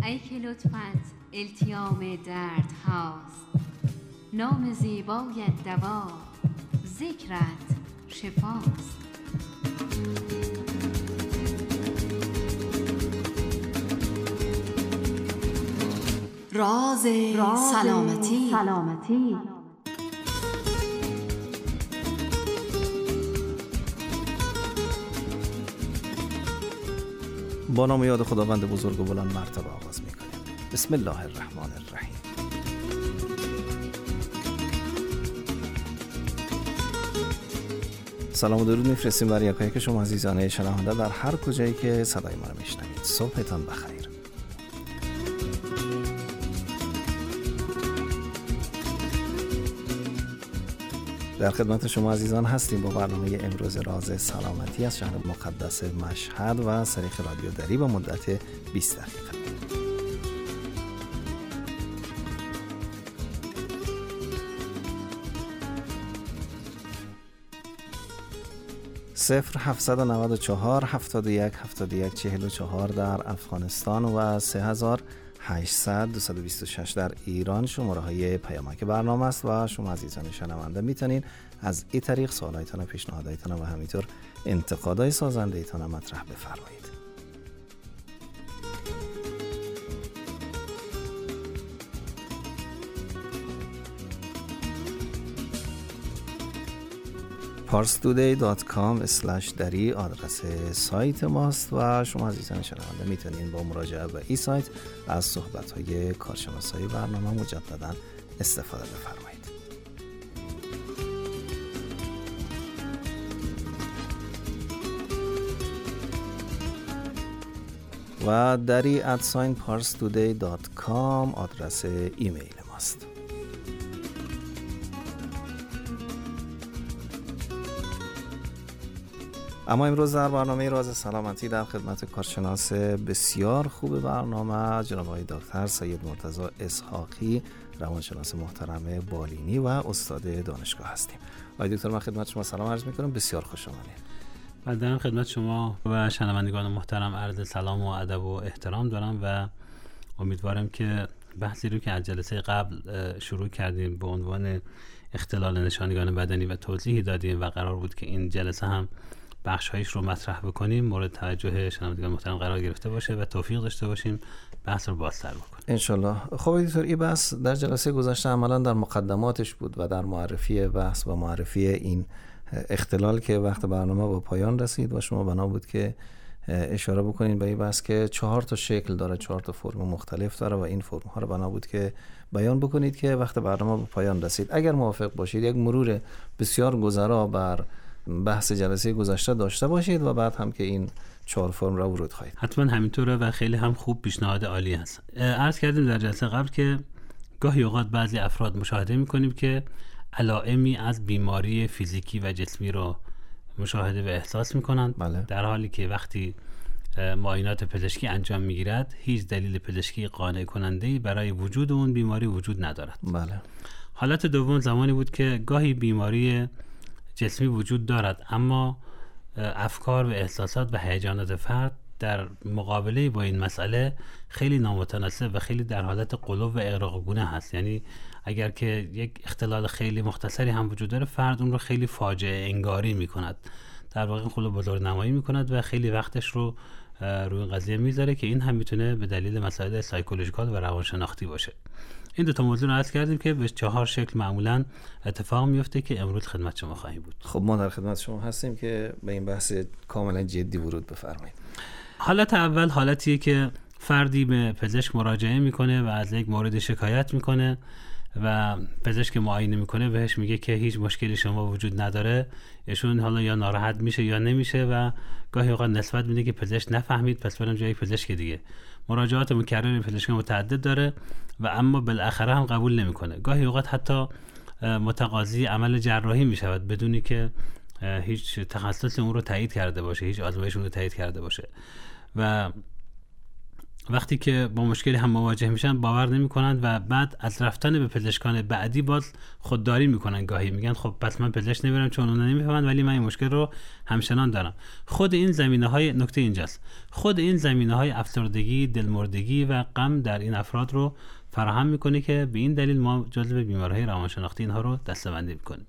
ای که لطفت التیام درد هاست، نام زیبای دوا ذکرت شفاست. راز سلامتی. با نام یاد خداوند بزرگ و بلند مرتبه آغاز می‌کنیم. بسم الله الرحمن الرحیم. سلام و درود می‌فرستیم بر یکایک شما عزیزان شنونده در هر کجایی که صدای ما رو میشنوید. صبحتان بخیر. در خدمت شما عزیزان هستیم با برنامه امروز راز سلامتی از شهر مقدس مشهد و از طریق رادیو دری با مدت 20 دقیقه. صفر 794 71 71 44 در افغانستان و 3800 226 در ایران شماره های پیامک برنامه است و شما عزیزان شنونده میتونین از این طریق سوالایتان و پیشنهادایتان و همینطور انتقادهای سازنده ایتان مطرح بفرمایید. parstoday.com/dari آدرس سایت ماست و شما عزیزان شنونده میتونین با مراجعه به این سایت از صحبت‌های کارشناسای برنامه مجددا استفاده بفرمایید. و dari @parstoday.com آدرس ایمیل ماست. اما امروز در برنامه راز سلامتی در خدمت کارشناس بسیار خوب برنامه جناب آقای دکتر سید مرتضی اسحاقی، روانشناس محترم بالینی و استاد دانشگاه هستیم. آقای دکتر من خدمت شما سلام عرض می‌کنم، بسیار خوش آمدید. من خدمت شما و شنوندگان محترم عرض سلام و ادب و احترام دارم و امیدوارم که بحثی رو که از جلسه قبل شروع کردیم به عنوان اختلال نشانگان بدنی و توضیحی دادیم و قرار بود که این جلسه هم بخش‌هایش رو مطرح بکنیم مورد توجه شنوندگان محترم قرار گرفته باشه و توفیق داشته باشیم بحث رو بازتر بکنیم ان شاءالله. خب دکتر این بحث در جلسه گذشته عملاً در مقدماتش بود و در معرفی بحث و معرفی این اختلال که وقت برنامه با پایان رسید و شما بنا بود که اشاره بکنین به این بحث که 4 تا شکل داره، 4 تا فرم مختلف داره و این فرم ها رو بنا بود که بیان بکنید که وقت برنامه با پایان رسید. اگر موافق باشید یک مرور بسیار گذرا بر بحث جلسه گذشته داشته باشید و بعد هم که این 4 فرم را ورود خواهید. حتما همینطوره و خیلی هم خوب پیشنهاد عالی هست. عرض کردیم در جلسه قبل که گاهی اوقات بعضی افراد مشاهده می‌کنیم که علائمی از بیماری فیزیکی و جسمی رو مشاهده و احساس می‌کنند. بله. در حالی که وقتی معاینات پزشکی انجام می‌گیرد هیچ دلیل پزشکی قانع کننده‌ای برای وجود اون بیماری وجود ندارد. بله. حالت دوم زمانی بود که گاهی بیماری جسمی وجود دارد اما افکار و احساسات و هیجانات فرد در مقابله با این مسئله خیلی نامتناسب و خیلی در حالت قلوب و اغراق‌گونه هست. یعنی اگر که یک اختلال خیلی مختصری هم وجود داره فرد اون رو خیلی فاجعه انگاری میکند، در واقع خود بزرگ نمایی میکند و خیلی وقتش رو روی این قضیه میذاره که این هم میتونه به دلیل مسائل سایکولوژیکال و روانشناختی باشه. این 2 تا موضوع رو عرض کردیم که به 4 شکل معمولاً اتفاق میفته که امروز خدمت شما خواهیم بود. خب ما در خدمت شما هستیم که به این بحث کاملا جدی ورود بفرمایید. حالت اول حالتیه که فردی به پزشک مراجعه میکنه و از یک مورد شکایت میکنه و پزشک معاینه میکنه بهش میگه که هیچ مشکلی شما وجود نداره، ایشون حالا یا ناراحت میشه یا نمیشه و گاهی اوقات نسبت میده که پزشک نفهمید پس برم جای پزشک دیگه. مراجعات مکرر پزشک متعدد داره و اما بالاخره هم قبول نمیکنه. گاهی اوقات حتی متقاضی عمل جراحی میشود بدونی که هیچ تخصصی اون رو تایید کرده باشه، هیچ آزمایشی اون رو تایید کرده باشه و وقتی که با مشکلی هم مواجه میشن باور نمیکنند و بعد از رفتن به پزشکان بعدی باز خودداری میکنن. گاهی میگن خب پس من پزشک نمیرم چون اونا نمیفهمن، ولی من این مشکل رو همچنان دارم. خود این زمینه‌های نکته اینجاست، خود این زمینه‌های افسردگی، دلمردگی و غم در این افراد رو فراهم میکنه که به این دلیل ما جزو بیماری‌های روانشناختی اینها رو دسته‌بندی میکنیم.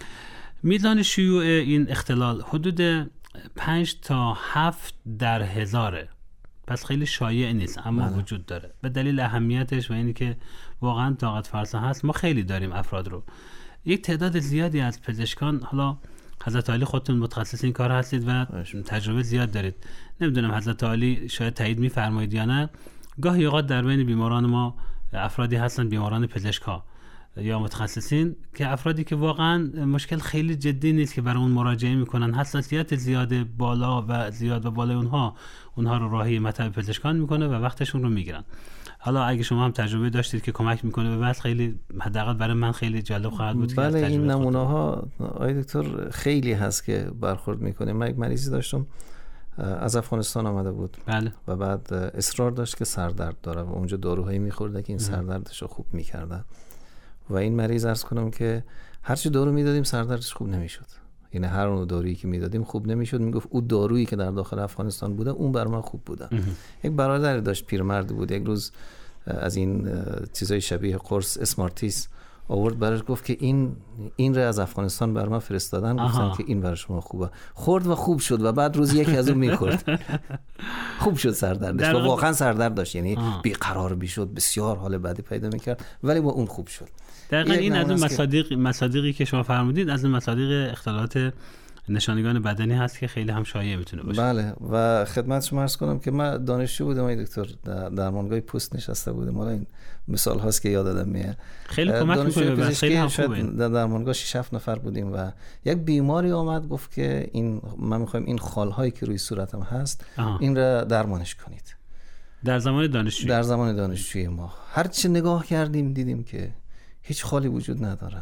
میزان شیوع این اختلال حدود 5 تا 7 در 1000، پس خیلی شایع نیست اما وجود داره. به دلیل اهمیتش و اینی که واقعا طاقت فرسا هست ما خیلی داریم افراد رو. یک تعداد زیادی از پزشکان، حالا حضرت عالی خودتون متخصص این کار هستید و تجربه زیاد دارید، نمیدونم حضرت عالی شاید تایید میفرمایید یا نه، گاهی اوقات در بین بیماران ما افرادی هستن، بیماران پزشکا یا متخصصین، که افرادی که واقعا مشکل خیلی جدی نیست که برای اون مراجعه میکنن، حساسیت زیاد بالا و زیاد و بالای اونها رو راهی مطب پزشکان میکنه و وقتشون رو میگیرن. حالا اگه شما هم تجربه داشتید که کمک میکنه به بس، خیلی حداقل برای من خیلی جالب خواهد بود. بله این نمونه ها آقای دکتر خیلی هست که برخورد میکنه. من یک مریضی داشتم از افغانستان آمده بود. بله. و بعد اصرار داشت که سردرد داره و اونجا داروهایی میخورده که این سردردش رو خوب میکرده و این مریض عرض کنم که هرچی دارو میدادیم سردردش خوب نمیشد. یعنی هر اون دارویی که میدادیم خوب نمیشد. میگفت اون دارویی که در داخل افغانستان بوده اون بر من خوب بوده. یک برادری داشت پیرمرد بود، یک روز از این چیزای شبیه قرص اسمارتیس آورد برش، گفت که این را از افغانستان بر من فرستادن، گفتن که این برای شما خوبه. خورد و خوب شد و بعد روز یکی از اون میخورد خوب شد سردردش و واقعا سردرد داشت، یعنی بیقرار میشد، بسیار حال بدی پیدا میکرد، ولی با اون خوب شد. دقیقاً این از اون مصادیقی که شما فرمودید از اون مصادیق اختلالات نشانگان بدنی هست که خیلی هم شایع میتونه باشه. بله و خدمت شما عرض کنم که من دانشجو بودم آقای دکتر، در درمانگاه پوست نشسته بودم. حالا این مثال هاست که یادم میاد. خیلی کمک میکنه و خیلی هم خوبه. در درمانگاه 6-7 نفر بودیم و یک بیماری آمد گفت که من میخوایم این خالهایی که روی صورتم هست این را درمانش کنید. در زمان دانشجویی ما هر چی نگاه کردیم دیدیم که هیچ خالی وجود نداره.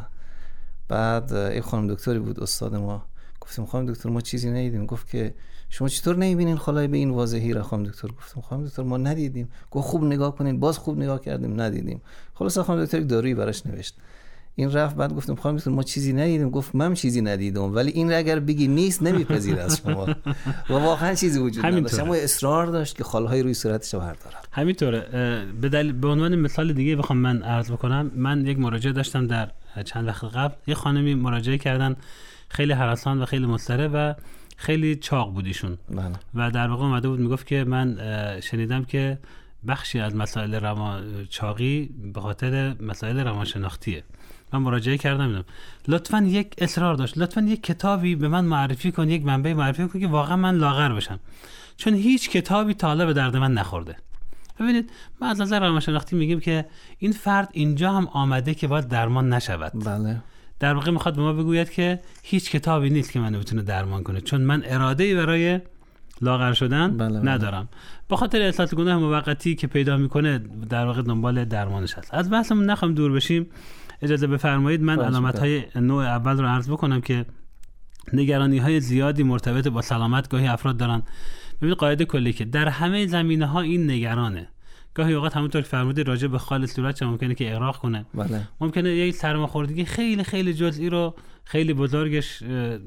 بعد یک خانم دکتری بود استاد ما، گفتم خانم دکتر ما چیزی ندیدیم. گفت که شما چطور نمیبینین خلای به این واضحی را؟ خانم دکتر گفتم خانم دکتر ما ندیدیم. گفت خوب نگاه کنین. باز خوب نگاه کردیم ندیدیم. خلاص خانم دکتر یک دارویی براش نوشت. این رفت. بعد گفتم خانم دکتر ما چیزی ندیدیم. گفت من چیزی ندیدم ولی این را اگر بگی نیست نمیپذیره از شما و واقعا چیزی وجود نداشت، اما اصرار داشت که خالهای روی صورتش رو برداره. همینطوره. به عنوان مثال دیگه بخوام من عرض بکنم، من یک مراجعه داشتم در چند وقت قبل، یه خانمی مراجعه کردن خیلی هراسان و خیلی مضطرب و خیلی چاق بود ایشون و در واقع اومده بود میگفت که من شنیدم که بخشی از مسائل چاقی به خاطر مسائل روانشناختیه. من مراجعه کردم، لطفاً یک اصرار داشت، لطفاً یک کتابی به من معرفی کن، یک منبع معرفی کن که واقعا من لاغر بشم، چون هیچ کتابی تا حالا به درد من نخورده. ببینید ما از نظر روانشناختی میگیم که این فرد اینجا هم آمده که باید درمان نشود. بله. در واقع میخواد به ما بگوید که هیچ کتابی نیست که منو بتونه درمان کنه، چون من اراده‌ای برای لاغر شدن ندارم. به خاطر احساس گناه موقتی که پیدا میکنه در واقع دنبال درمانش هست. از بحثمون نخوام دور بشیم، اجازه بفرمایید من علامت‌های نوع اول رو عرض بکنم که نگرانی‌های زیادی مرتبط با سلامت گاهی افراد دارن. ببینید قاعده کلی که در همه زمینه‌ها این نگرانه. گاهی اوقات همونطور که فرمودید راجع به خال صورت ممکنه که اغراق کنه. بله. ممکنه یک سرماخوردگی خیلی خیلی جزئی رو خیلی بزرگش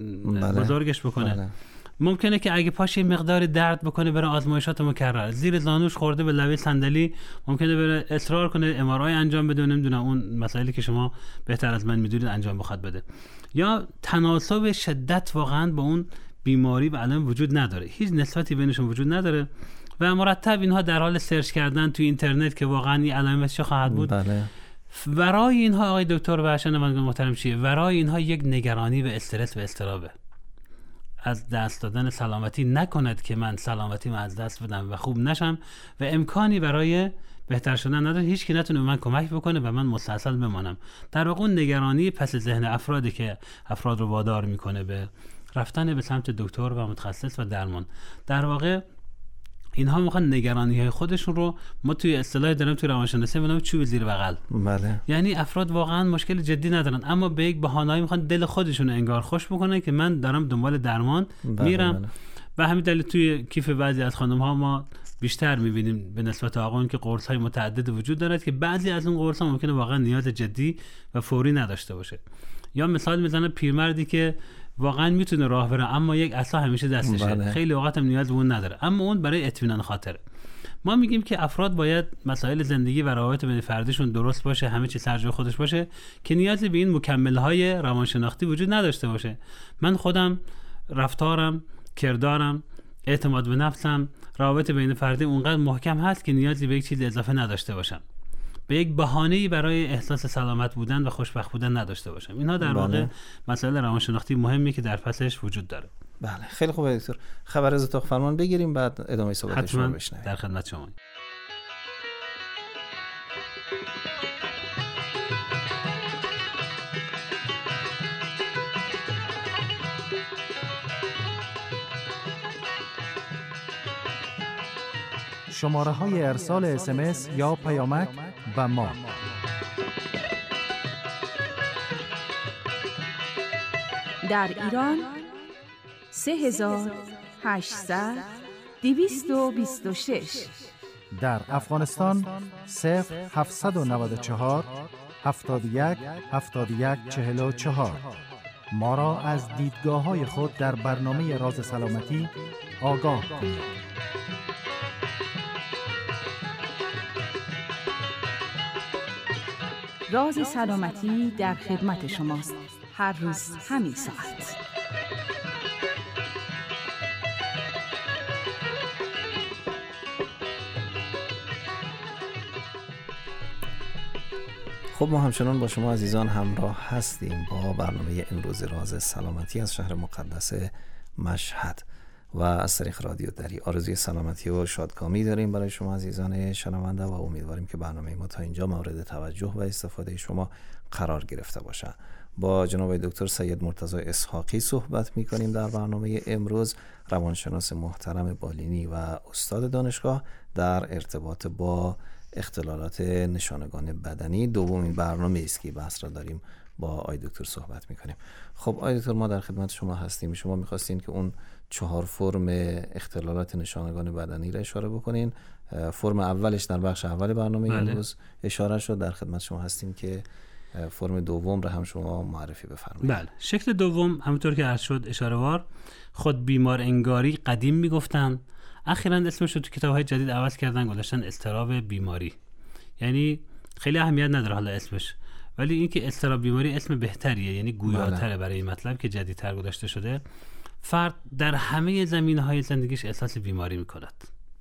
بکنه. بله. ممکنه که اگه پاش مقدار درد بکنه برای آزمایشات مکرر، زیر زانوش خورده به لبه صندلی، ممکنه بره اصرار کنه ام آر آی انجام بده، نمیدونم اون مسائلی که شما بهتر از من میدونید انجام بخواد بده، یا تناسب شدت واقعا با اون بیماری و علائم وجود نداره، هیچ نسبتی بینشون وجود نداره و مرتب اینها در حال سرچ کردن توی اینترنت که واقعا این علائمش چه خواهد بود. بله. ورای اینها آقای دکتر و شنوندگان محترم چیه؟ ورای اینها یک نگرانی و استرس و اضطرابه. از دست دادن سلامتی نکند که من سلامتی از دست بدم و خوب نشم و امکانی برای بهتر شدن نداره، هیچ کی نتونه به من کمک بکنه و من مستاصل بمانم. در واقع نگرانی پس ذهن افرادی که افراد رو وادار میکنه به رفتن به سمت دکتر و متخصص و درمان. در واقع اینها میخوان نگرانی‌های خودشون رو، ما توی اصطلاح داریم توی روانشناسی میگیم چوب زیر بغل. بله. یعنی افراد واقعا مشکل جدی ندارن اما به یک بهانه‌ای میخوان دل خودشون انگار خوش بکنن که من دارم دنبال درمان میرم. و همین دلیل توی کیف بعضی از خانم‌ها ما بیشتر می‌بینیم به نسبت آقایون که قرص‌های متعدد وجود دارد که بعضی از اون قرص‌ها ممکنه واقعا نیاز جدی و فوری نداشته باشه. یا مثال میزنه پیرمردی که واقعا میتونه راه بره اما یک عصا همیشه دستشه، خیلی اوقات هم نیاز به اون نداره، اما اون برای اطمینان خاطره. ما میگیم که افراد باید مسائل زندگی و روابط بین فردیشون درست باشه، همه چیز سر جای خودش باشه که نیازی به این مکمل‌های روانشناختی وجود نداشته باشه. من خودم رفتارم، کردارم، اعتماد به نفسم، روابط بین فردی اونقدر محکم هست که نیازی به یک چیز اضافه نداشته باشم، به یک بهانه‌ای برای احساس سلامت بودن و خوشبخت بودن نداشته باشم. اینها در واقع مسائل روانشناختی مهمی که در پسش وجود داره. بله، خیلی خوبه دکتر. خبر از اتاق فرمان بگیریم بعد ادامه صحبت شما بشنویم. در خدمت شما. شماره های ارسال SMS یا پیامک و ما: در ایران 3800-226، در افغانستان 0794 71 71 44. ما را از دیدگاه‌های خود در برنامه راز سلامتی آگاه کنید. راز سلامتی در خدمت شماست، هر روز همین ساعت. خب ما همچنان با شما عزیزان همراه هستیم با برنامه امروز راز سلامتی از شهر مقدس مشهد و از طریق رادیو دری. آرزوی سلامتی و شادکامی داریم برای شما عزیزان شنونده و امیدواریم که برنامه ما تا اینجا مورد توجه و استفاده شما قرار گرفته باشه. با جناب دکتر سید مرتضی اسحاقی صحبت می‌کنیم در برنامه امروز، روانشناس محترم بالینی و استاد دانشگاه در ارتباط با اختلالات نشانگان بدنی. دومین برنامه است که بحث را داریم با آقای دکتر صحبت می‌کنیم. خب آقای دکتر، ما در خدمت شما هستیم. شما می‌خواستین که اون 4 فرم اختلالات نشانگان بدنی را اشاره بکنین. فرم اولش در بخش اول برنامه امروز اشاره شد. در خدمت شما هستیم که فرم دوم را هم شما معرفی بفرمایید. بله، شکل دوم همونطور که عرض شد اشاره‌وار خود بیمار انگاری قدیم میگفتن، اخیراً اسمش رو تو کتاب‌های جدید عوض کردن، گذاشتن اضطراب بیماری. یعنی خیلی اهمیت نداره حالا اسمش، ولی اینکه اضطراب بیماری اسم بهتریه، یعنی گویاتره برای این مطلب که جدیدتر گذاشته شده. فرد در همه زمینه‌های زندگیش احساس بیماری می‌کند.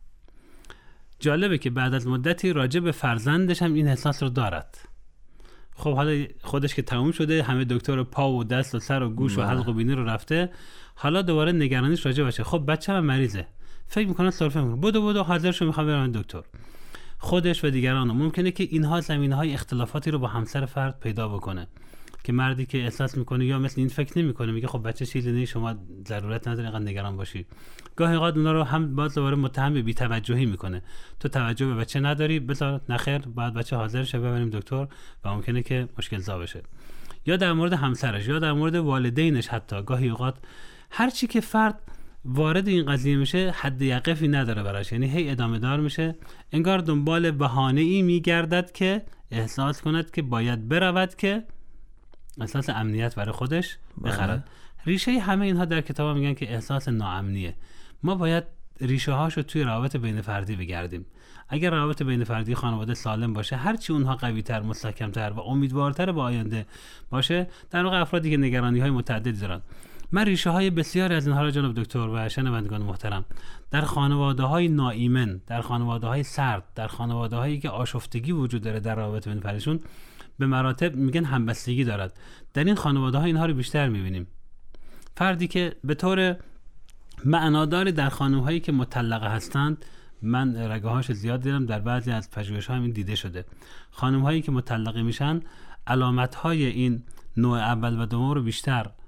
جالبه که بعد از مدتی راجع به فرزندش هم این احساس رو دارد. خب حالا خودش که تموم شده، همه دکتر پا و دست و سر و گوش و حلق و بینی رو رفته، حالا دوباره نگرانیش راجع بشه. خب بچه‌م مریضه، فکر می‌کنه سرفه می‌کنه، بدو حاضرشو می‌خوام برم دکتر. خودش و دیگران ممکنه که اینها زمینه‌های اختلافاتی رو با همسر فرد پیدا بکنه که مردی که احساس میکنه یا مثل این فکر نمیکنه، میگه خب بچه چیزی نیست، شما ضرورت نداری اینقدر نگران باشی. گاهی اوقات اونا رو هم باز دوباره متهم به بی‌توجهی میکنه، تو توجه به بچه نداری، بذار نخیر بعد بچه حاضر شه ببریم دکتر و ممکنه که مشکل زا بشه. یا در مورد همسرش یا در مورد والدینش، حتی گاهی اوقات هر چی که فرد وارد این قضیه میشه حد یقفی نداره براش، یعنی هی ادامه دار میشه، انگار دنبال بهانه‌ای میگردد که احساس کند که باید برود که احساس امنیت برای خودش بخرد. ریشه همه اینها در کتاب میگن که احساس ناامنیه. ما باید ریشه هاشو توی روابط بین فردی بگردیم. اگر روابط بین فردی خانواده سالم باشه، هرچی اونها قوی‌تر، مستحکم‌تر و امیدوارتر به آینده باشه، در واقع افرادی که نگرانی‌های متعددی دارن. من ریشه های بسیاری از اینها را جناب دکتر و شنوندگان محترم در خانواده‌های ناایمن، در خانواده‌های سرد، در خانواده‌هایی که آشفتگی وجود داره در روابط بین فردیشون، به مراتب میگن همبستگی دارد. در این خانواده‌ها اینها رو بیشتر می‌بینیم. فردی که به طور معناداری در خانم‌هایی که مطلقه هستند، من رگه‌هاش زیاد دیدم، در بعضی از پژوهش‌ها این دیده شده. خانم‌هایی که مطلقه میشن علامت‌های این نوع اول و دوم رو بیشتر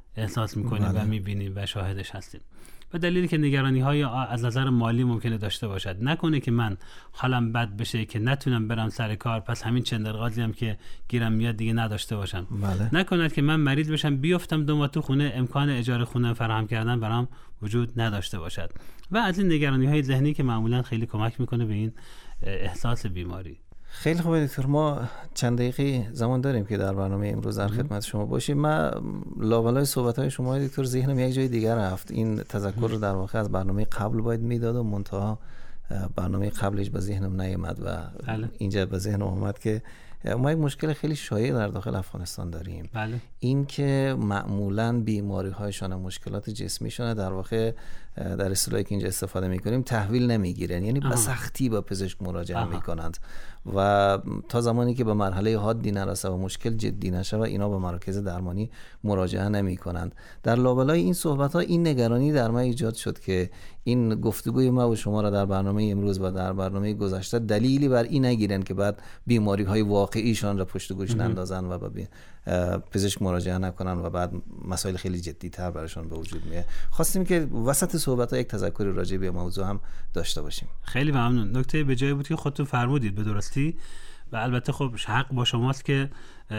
احساس میکنیم و میبینیم و شاهدش هستیم. و دلیلی که نگرانی های از نظر مالی ممکنه داشته باشد، نکنه که من حالم بد بشه که نتونم برم سر کار، پس همین چندرغازی هم که گیرم میاد دیگه نداشته باشم. نکند که من مریض بشم بیفتم 2 ماه تو خونه، امکان اجاره خونه فراهم کردن برام وجود نداشته باشد. و از این نگرانی های ذهنی که معمولا خیلی کمک میکنه به این احساس بیماری. خیلی خوبه دکتر، ما چند دقیقه زمان داریم که در برنامه امروز در خدمت شما باشیم. من لابلای صحبت‌های شما دکتر ذهنم یک جای دیگر رفت. این تذکر رو در واقع از برنامه قبل باید میداد و منتها برنامه قبلش به ذهنم نیامد و اینجا به ذهنم اومد که ما یک مشکل خیلی شایع در داخل افغانستان داریم. این که معمولاً بیماری‌هایشان، مشکلات جسمیشان در واقع در اصطلاحی که اینجا استفاده می‌کنیم تحویل نمیگیرن، یعنی به سختی با پزشک مراجعه می‌کنند و تا زمانی که به مرحله حادی نرسه و مشکل جدی نشه و اینا به مراکز درمانی مراجعه نمی‌کنند. در لابلای این صحبت‌ها این نگرانی در من ایجاد شد که این گفتگوی ما و شما را در برنامه امروز و در برنامه گذشته دلیلی بر این نگیرن که بعد بیماری‌های واقعیشان را پشت گوش نندازن و به پزشک مراجعه نکنن و بعد مسائل خیلی جدی‌تر براشون به وجود میاد. خواستیم که وسط صحبت‌ها یک تذکری راجع به موضوع هم داشته باشیم. خیلی ممنون. نکته به جایی بود که خودتون فرمودید به درستی و البته خب حق با شماست که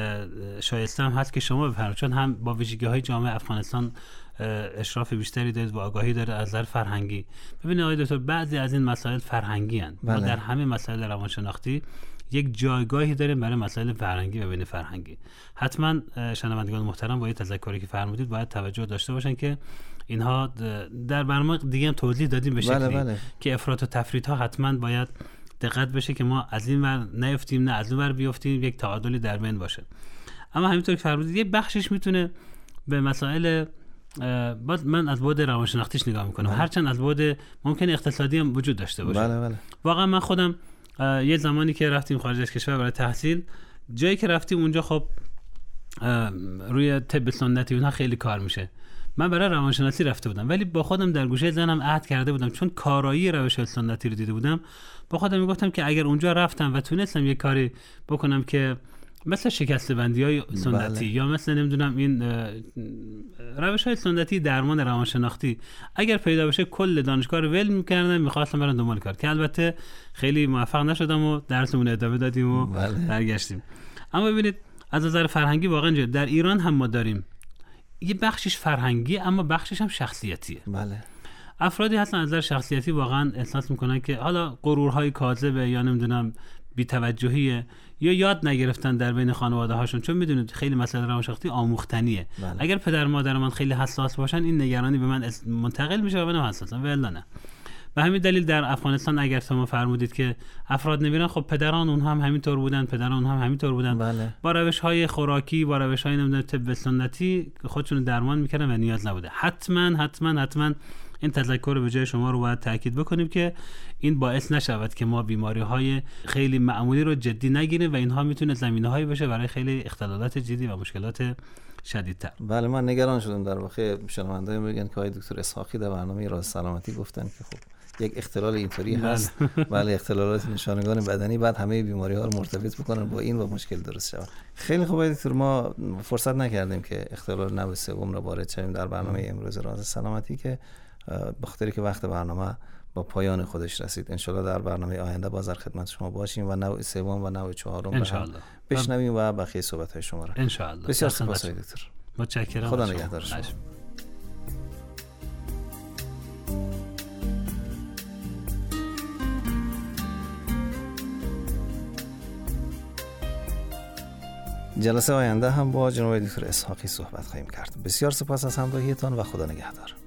شایسته هم هست که شما بفرمایید، چون هم با ویژگی‌های جامعه افغانستان اشراف بیشتری دارید و آگاهی داره از نظر فرهنگی. ببینید آقای دکتر، بعضی از این مسائل فرهنگی اند. ما در همه مسائل روانشناختی یک جایگاهی داریم برای مسائل فرهنگی و بین فرهنگی. حتما شنوندگان محترم با این تذکری که فرمودید باید توجه داشته باشن که اینها در برنامه دیگه هم توضیح دادیم به شکلی که افراط و تفریط ها حتما باید دقت بشه که ما از این ور نیفتیم نه از اون ور بیفتیم، یک تعادلی در بین باشه. اما همینطور که فرمودید یه بخشش میتونه به مسائل من از بعد روانشناختیش نگاه میکنم، هرچند از بعد ممکن اقتصادی هم وجود داشته باشه. واقعا من خودم یه زمانی که رفتیم خارج از کشور برای تحصیل، جایی که رفتیم اونجا خب روی طب سنتی اونها خیلی کار میشه. من برای روانشناسی رفته بودم ولی با خودم در گوشه ذهنم عهد کرده بودم، چون کارایی روش سنتی رو دیده بودم، با خودم میگفتم که اگر اونجا رفتم و تونستم یه کاری بکنم که مثل شکسته بندی‌های سنتی یا مثل نمیدونم این روش‌های سنتی درمان روانشناختی اگر پیدا بشه کل دانشگاه رو ول می‌کردم، می‌خواستم برم دنبال کار، که البته خیلی موفق نشدم و درسمون ادامه دادیم و برگشتیم. اما ببینید از نظر فرهنگی واقعا در ایران هم ما داریم یه بخشش فرهنگی اما بخشش هم شخصیتیه. افرادی هستن از نظر شخصیتی واقعا احساس میکنن که حالا غرورهای کاذبه یا نمیدونم بی‌توجهیه یا یاد نگرفتن در بین خانواده هاشون، چون میدونید خیلی مسئله روانشناختی آموختنیه. اگر پدر مادر من خیلی حساس باشن این نگرانی به من منتقل میشه و منم حساسم ولی نه. به همین دلیل در افغانستان اگر شما فرمودید که افراد نمیرن، خب پدران اون هم همینطور بودن، پدران اون هم همینطور بودن. با روش‌های خوراکی، با روش‌های نمیدونم طب سنتی خودشون درمان میکردن و نیاز نبوده. حتما این تذکر به جای شما رو باید تاکید بکنیم که این باعث نشود که ما بیماری‌های خیلی معمولی رو جدی نگیریم و اینها میتونه زمینه‌هایی بشه برای خیلی اختلالات جدی و مشکلات شدیدتر. بله، من نگران شدم در واقع شنونده‌ها میگن که آقای دکتر اسحاقی در برنامه راز سلامتی گفتن که خب یک اختلال اینطوری هست. بله، اختلالات نشانگان بدنی بعد همه بیماری‌ها رو مرتبط بکنن با این و مشکل درست شود. خیلی خوبه دکتر، ما فرصت نکردیم که اختلال نوع سوم رو وارد شویم در برنامه امروز راز سلامتی که به خاطر که وقت برنامه با پایان خودش رسید. انشالله در برنامه آینده باز در خدمت شما باشیم و نوع سوم و نوع چهارم رو بشنویم و بقیه صحبت‌های شما رو انشالله. بسیار سپاس دکتر. متشکرم. خدا نگهدار شما. جلسه آینده هم با جناب دکتر اسحاقی صحبت خواهیم کرد. بسیار سپاس از همراهیتان و خدا نگهدار.